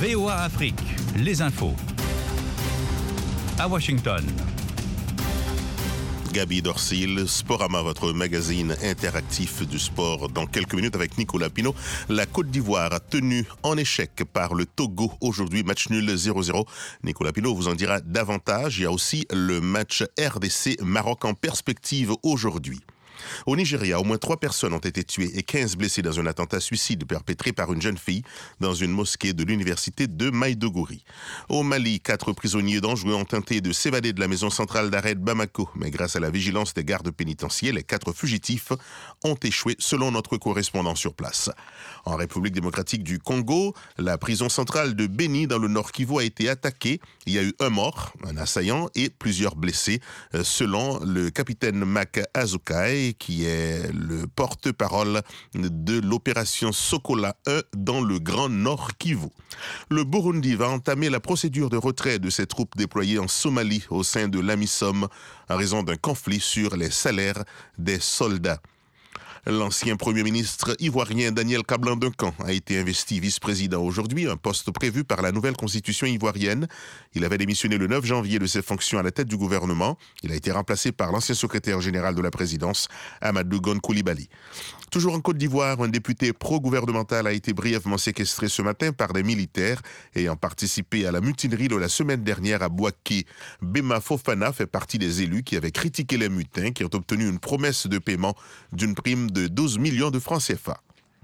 VOA Afrique, les infos. À Washington. Gaby Dorsil, Sporama, votre magazine interactif du sport. Dans quelques minutes avec Nicolas Pinault. La Côte d'Ivoire a tenu en échec par le Togo aujourd'hui, match nul 0-0. Nicolas Pinault vous en dira davantage. Il y a aussi le match RDC-Maroc en perspective aujourd'hui. Au Nigeria, au moins 3 personnes ont été tuées et 15 blessées dans un attentat suicide perpétré par une jeune fille dans une mosquée de l'université de Maïdougouri. Au Mali, 4 prisonniers dangereux ont tenté de s'évader de la maison centrale d'arrêt de Bamako. Mais grâce à la vigilance des gardes pénitentiaires, les 4 fugitifs ont échoué selon notre correspondant sur place. En République démocratique du Congo, la prison centrale de Beni dans le Nord Kivu a été attaquée. Il y a eu un mort, un assaillant et plusieurs blessés, selon le capitaine Mak Azukai, qui est le porte-parole de l'opération Sokola 1 dans le Grand Nord Kivu. Le Burundi va entamer la procédure de retrait de ses troupes déployées en Somalie au sein de l'AMISOM en raison d'un conflit sur les salaires des soldats. L'ancien Premier ministre ivoirien Daniel Kablan-Duncan a été investi vice-président aujourd'hui, un poste prévu par la nouvelle constitution ivoirienne. Il avait démissionné le 9 janvier de ses fonctions à la tête du gouvernement. Il a été remplacé par l'ancien secrétaire général de la présidence, Amadou Gon Coulibaly. Toujours en Côte d'Ivoire, un député pro-gouvernemental a été brièvement séquestré ce matin par des militaires ayant participé à la mutinerie de la semaine dernière à Bouaké. Bema Fofana fait partie des élus qui avaient critiqué les mutins, qui ont obtenu une promesse de paiement d'une prime de 12 millions de francs CFA.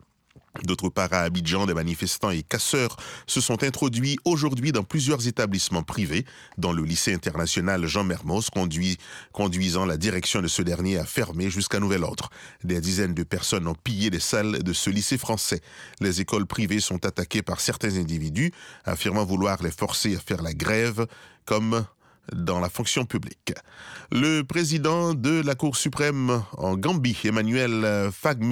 D'autre part, à Abidjan, des manifestants et casseurs se sont introduits aujourd'hui dans plusieurs établissements privés, dont le lycée international Jean Mermoz, conduisant la direction de ce dernier à fermer jusqu'à nouvel ordre. Des dizaines de personnes ont pillé les salles de ce lycée français. Les écoles privées sont attaquées par certains individus, affirmant vouloir les forcer à faire la grève, comme dans la fonction publique. Le président de la Cour suprême en Gambie, Emmanuel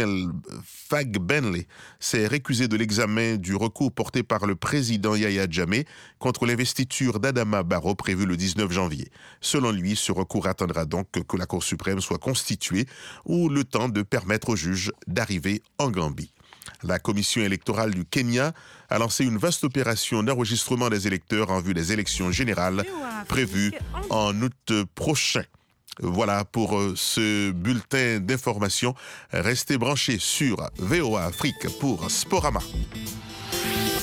Fagbenle, s'est récusé de l'examen du recours porté par le président Yahya Jammeh contre l'investiture d'Adama Barrow prévue le 19 janvier. Selon lui, ce recours attendra donc que la Cour suprême soit constituée ou le temps de permettre aux juges d'arriver en Gambie. La commission électorale du Kenya a lancé une vaste opération d'enregistrement des électeurs en vue des élections générales prévues en août prochain. Voilà pour ce bulletin d'information. Restez branchés sur VOA Afrique pour Sporama.